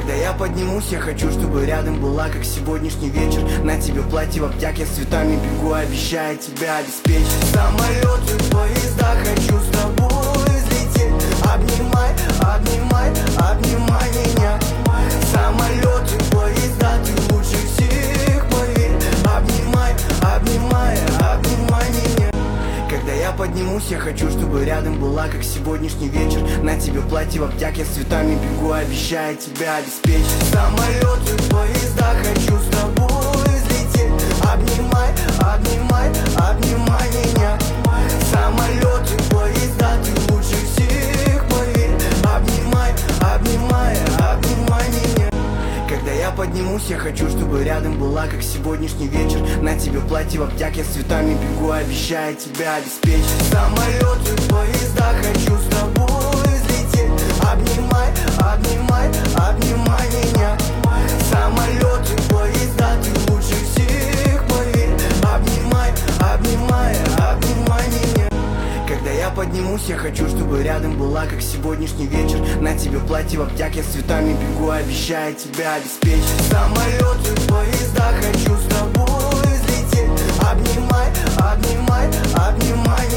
Когда я поднимусь, я хочу, чтобы рядом была, как сегодняшний вечер. На тебе платье в обтяг, я с цветами бегу, обещаю тебя обеспечить. Самолеты, поезда, хочу с тобой взлететь. Обнимай, обнимай, обнимай меня. Самолеты, поезда, ты лучше всех, поверь. Обнимай, обнимай, обнимай меня. Когда я поднимусь, я хочу, чтобы рядом была, как сегодняшний вечер. На тебе платье в обтяг, я с цветами бегу, обещаю тебя обеспечить. Самолеты, поезда, хочу с тобой взлететь. Обнимай, обнимай, обнимай меня. Самолеты, поезда, ты лучше всех, поверь. Обнимай, обнимай, обнимай меня. Когда я поднимусь, я хочу, чтобы рядом была, как сегодняшний вечер. На тебе платье в обтяг, я с цветами бегу, обещаю тебя обеспечить. Самолеты, поезда, хочу с тобой взлететь. Обнимай, обнимай, обнимай меня. Самолеты, поезда, ты лучше всех, поверь. Обнимай, обнимай, обнимай меня. Когда я поднимусь, я хочу, чтобы рядом была, как сегодняшний вечер. На тебе платье в обтяг, я с цветами бегу, обещаю тебя обеспечить. Самолеты, поезда, хочу с тобой взлететь. Обнимай, обнимай, обнимай